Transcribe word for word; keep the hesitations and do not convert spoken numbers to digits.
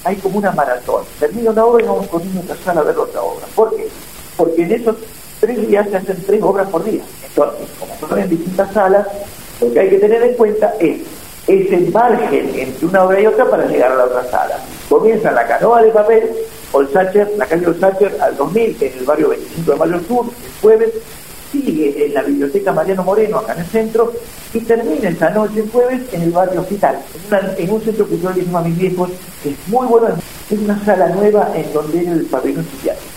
hay como una maratón. Termina una obra y vamos corriendo a otra sala a ver otra obra. ¿Por qué? Porque en esos tres días se hacen tres obras por día. Entonces, como son en distintas salas, lo que hay que tener en cuenta es ese margen entre una obra y otra para llegar a la otra sala. Comienza la Canoa de Papel, Olsacher, la calle Olsacher al dos mil, en el barrio veinticinco de Mayo Sur, el jueves, sigue en la Biblioteca Mariano Moreno, acá en el centro, y termina esa noche, el jueves, en el barrio Hospital, en, una, en un centro cultural que se llama Mis Viejos, que es muy bueno, es una sala nueva en donde era el pabellón psiquiátrico.